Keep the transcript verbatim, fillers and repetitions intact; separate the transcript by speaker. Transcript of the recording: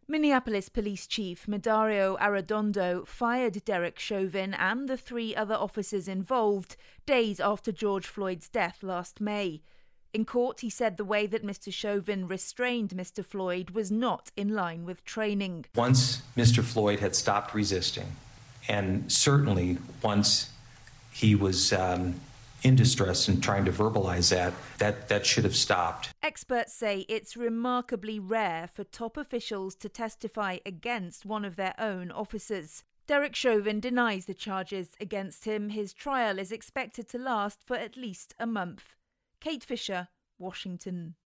Speaker 1: Minneapolis Police Chief Medario Arredondo fired Derek Chauvin and the three other officers involved days after George Floyd's death last May. In court, he said the way that Mister Chauvin restrained Mister Floyd was not in line with training.
Speaker 2: Once Mister Floyd had stopped resisting, and certainly once he was um, in distress and trying to verbalize that, that, that should have stopped.
Speaker 1: Experts say it's remarkably rare for top officials to testify against one of their own officers. Derek Chauvin denies the charges against him. His trial is expected to last for at least a month. Kate Fisher, Washington.